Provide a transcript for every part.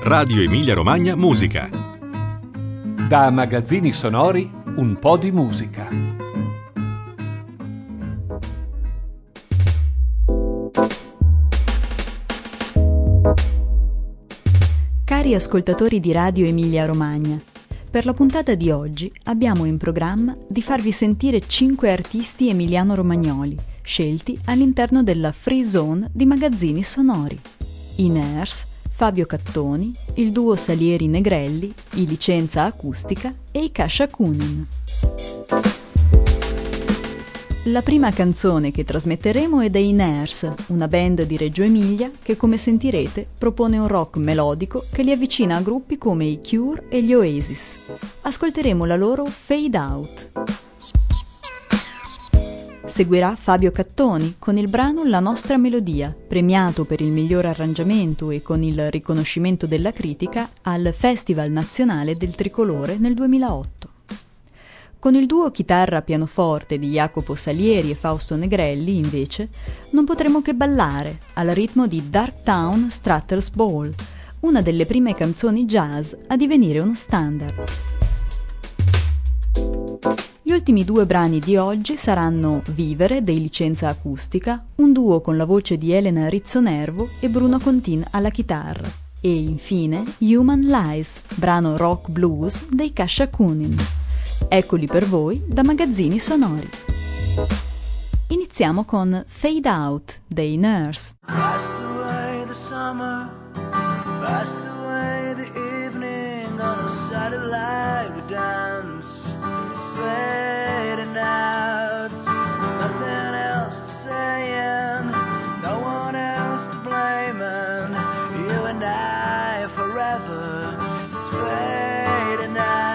Radio Emilia Romagna Musica. Da Magazzini Sonori, un po' di musica. Cari ascoltatori di Radio Emilia Romagna, per la puntata di oggi abbiamo in programma di farvi sentire 5 artisti emiliano-romagnoli scelti all'interno della Free Zone di Magazzini Sonori. I Ners, Fabio Cattoni, il duo Salieri Negrelli, i Licenza Acustica e i Kasha Kunin. La prima canzone che trasmetteremo è dei Ners, una band di Reggio Emilia che, come sentirete, propone un rock melodico che li avvicina a gruppi come i Cure e gli Oasis. Ascolteremo la loro Fade Out. Seguirà Fabio Cattoni con il brano La nostra melodia, premiato per il miglior arrangiamento e con il riconoscimento della critica al Festival Nazionale del Tricolore nel 2008. Con il duo chitarra-pianoforte di Jacopo Salieri e Fausto Negrelli, invece, non potremo che ballare al ritmo di Dark Town Strutter's Ball, una delle prime canzoni jazz a divenire uno standard. Gli ultimi 2 brani di oggi saranno Vivere dei Licenza Acustica, un duo con la voce di Elena Rizzonervo e Bruno Contin alla chitarra, e infine Human Lies, brano rock blues dei Kasha Kunin. Eccoli per voi da Magazzini Sonori. Iniziamo con Fade Out dei Ners. Passed away the summer, passed away the evening, on a satellite we dance. It's fading out, there's nothing else to say and no one else to blame, and you and I forever. It's fading out.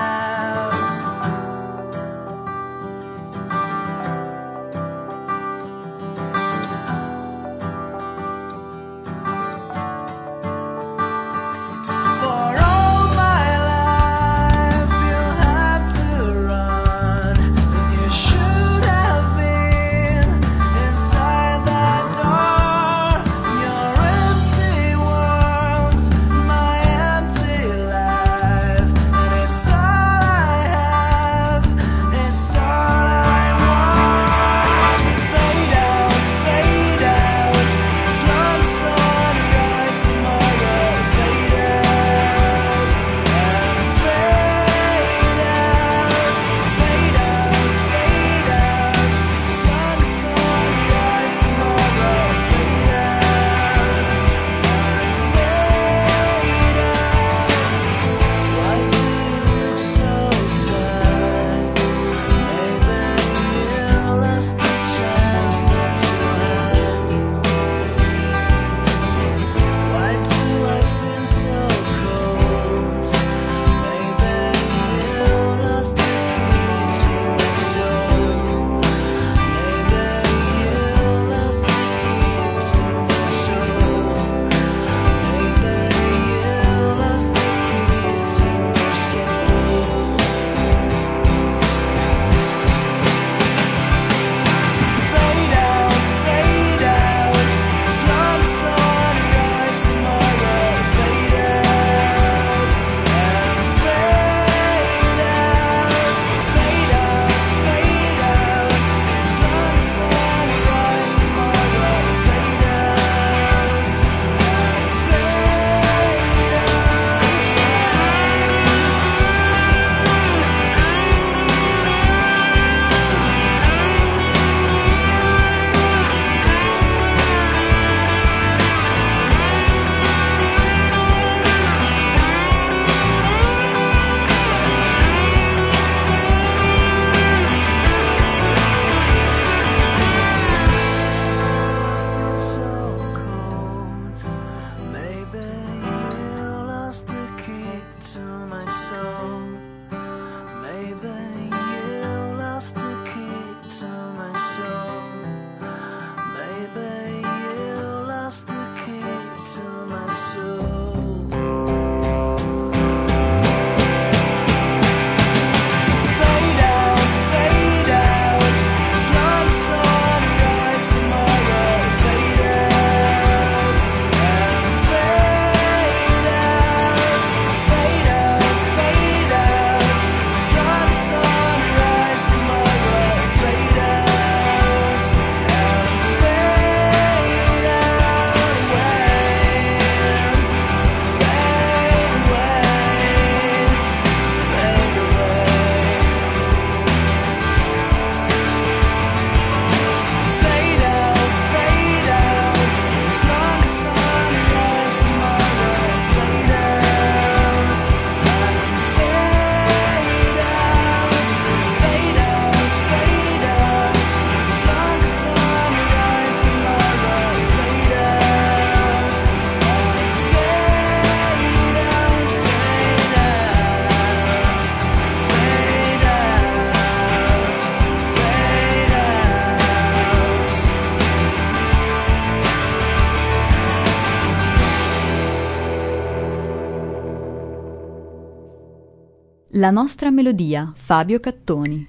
La nostra melodia, Fabio Cattoni.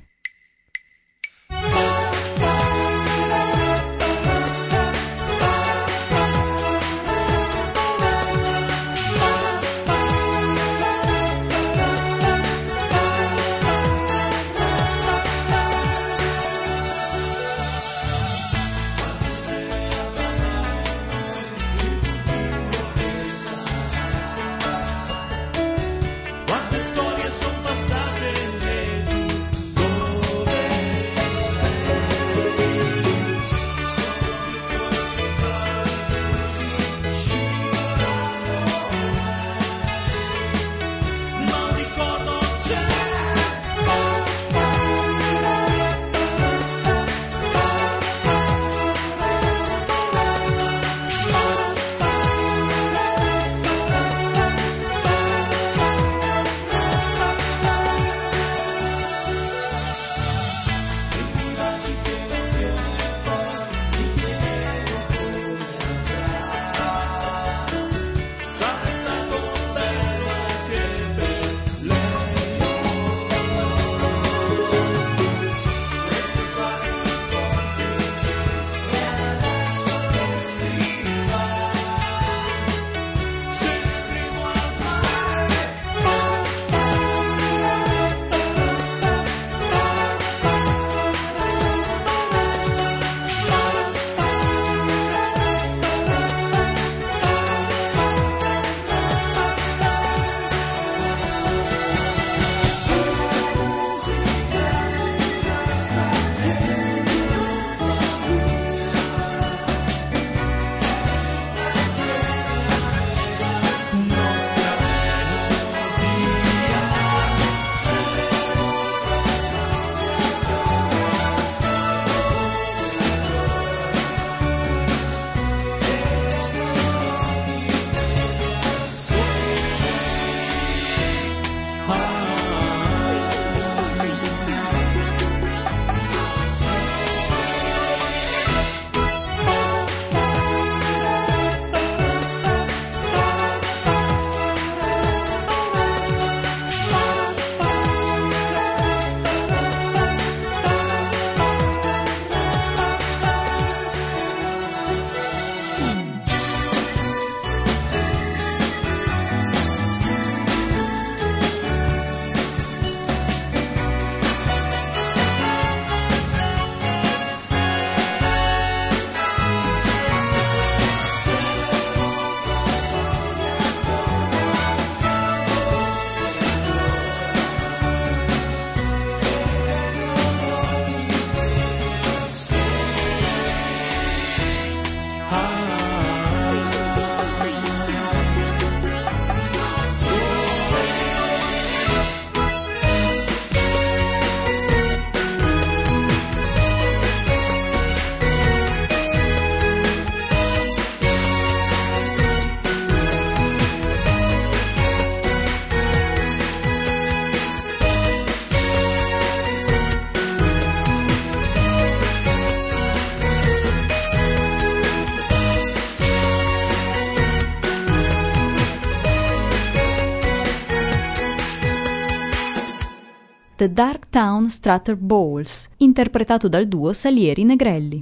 The Darktown Strutter Bowls, interpretato dal duo Salieri-Negrelli.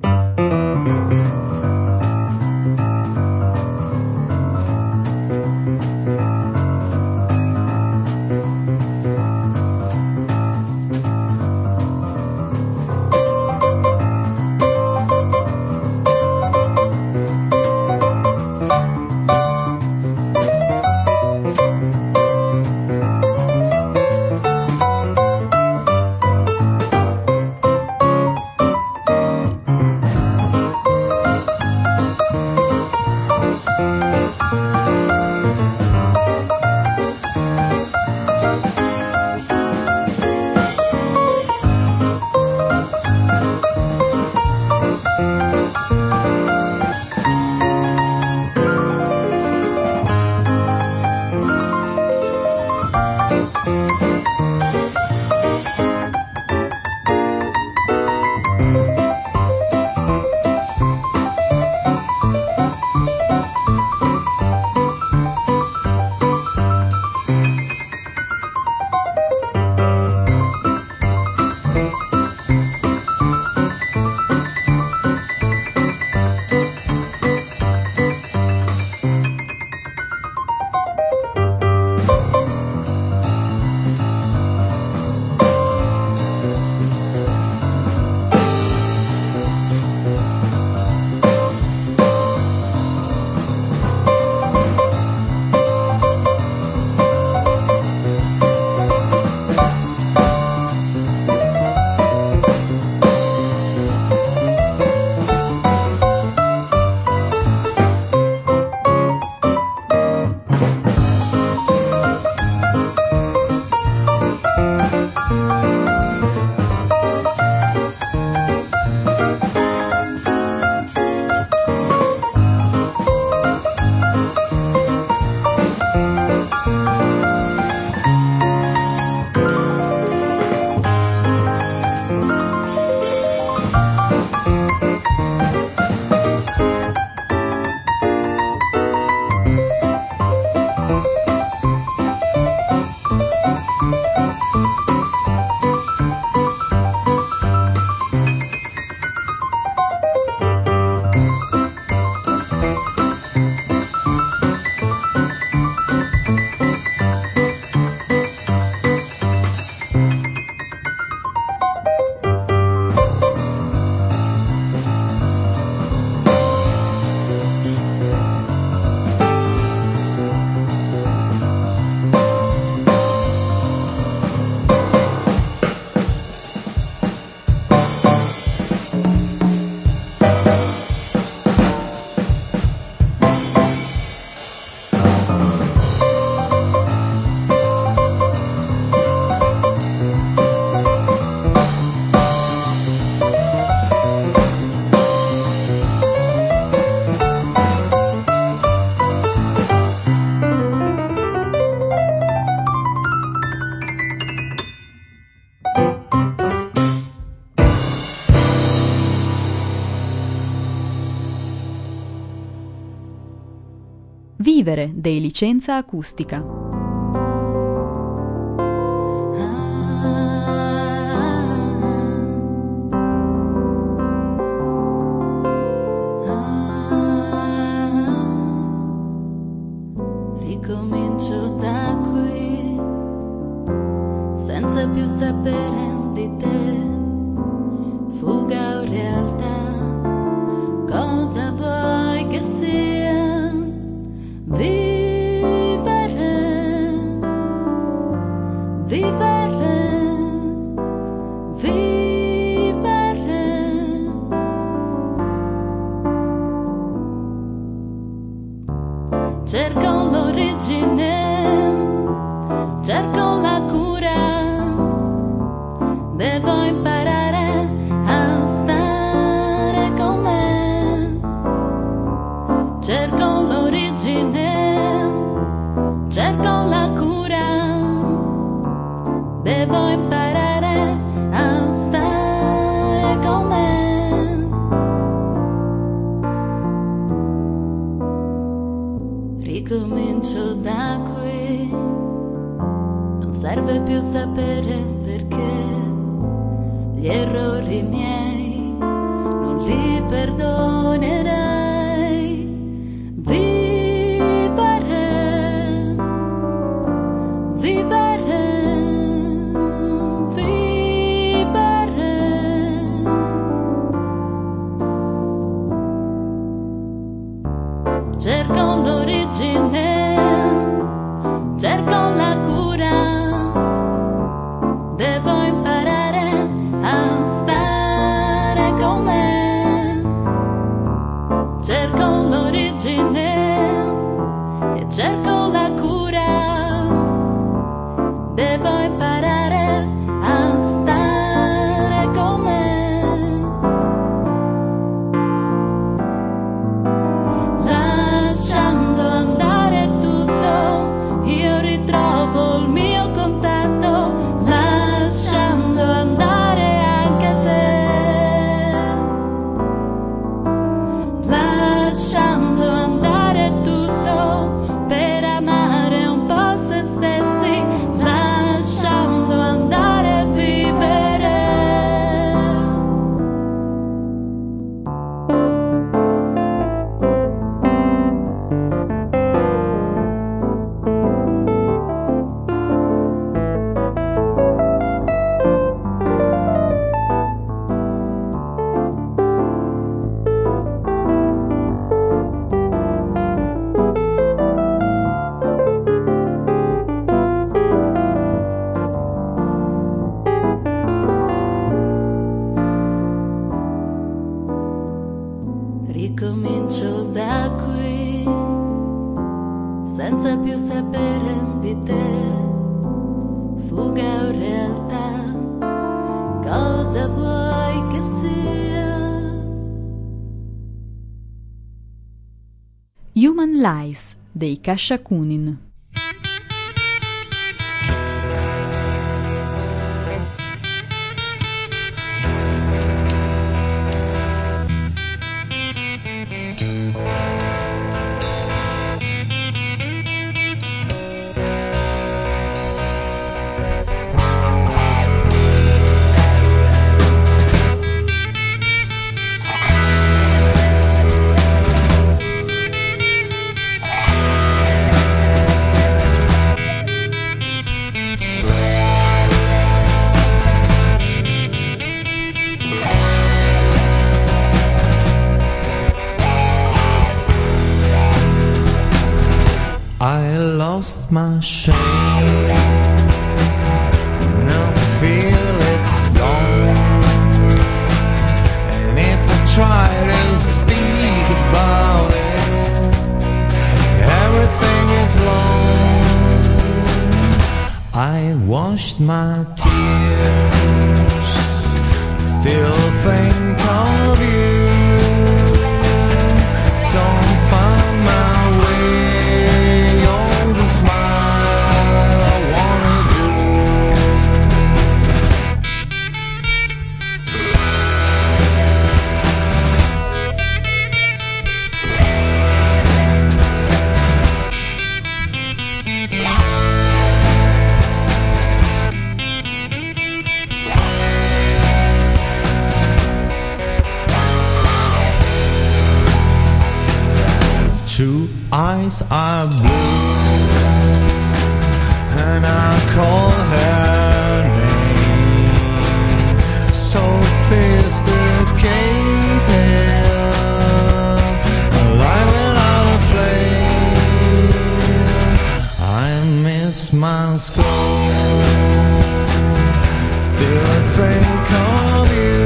Vivere dei Licenza Acustica. Ricomincio da qui, senza più sapere di te, fuga o realtà, cosa vuoi che sia, vivere, vivere, vivere. Cerco l'origine, cerco la cura, devo imparare a stare con me. Cerco l'origine, cerco la cura, devo imparare a stare con me. Ricomincio da qui, non serve più sapere perché gli errori miei non li perdonerei. Vivere, vivere, vivere. Cerco l'origine, cerco la cura, devo imparare a stare con me. Cerco l'origine e cerco la cura, devo imparare a stare con me. Lasciando andare tutto, io ritrovo il mio contatto, lasciando andare anche te, lasciando andare tutto per amare un po' se stessi, lasciando andare a vivere. Ricomincio da qui, senza più sapere di te, fuga o realtà, cosa vuoi che sia. Human Lies dei Kasha Kunin. I lost my shame, now I feel it's gone. And if I try to speak about it, everything is blown. I washed my tears, still think of you. Don't find my way on the smile I wanna do. eyes are blue, and I call her name, so sophisticated, alive without a flame. I miss my school, still I think of you.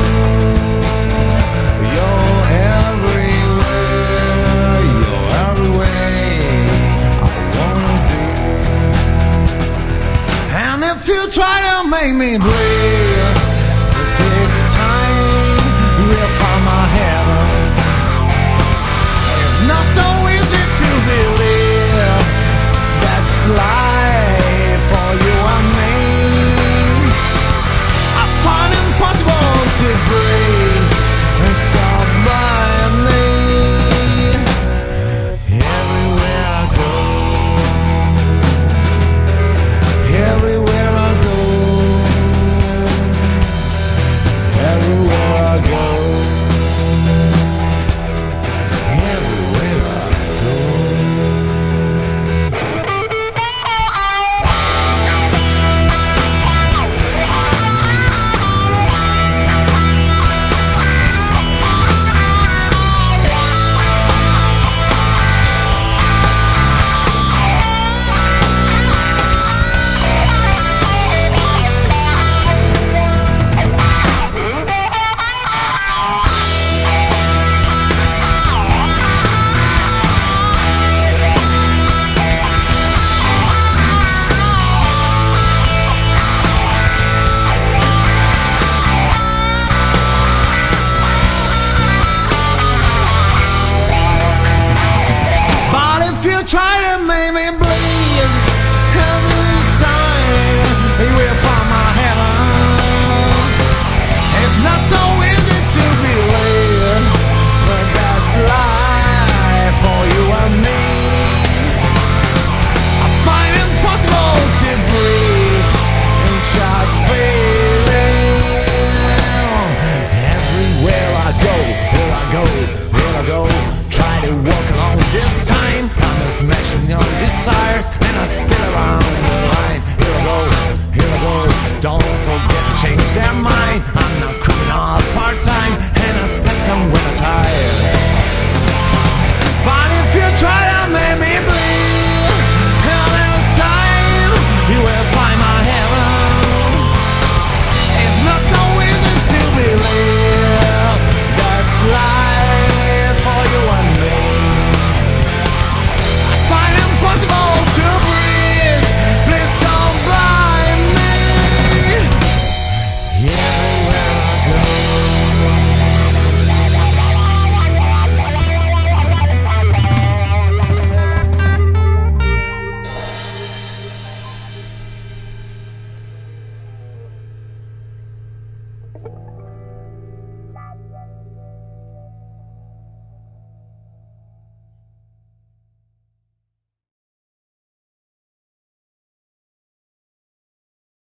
You're everywhere, you're every way I wanna do. And if you try to make me bleed,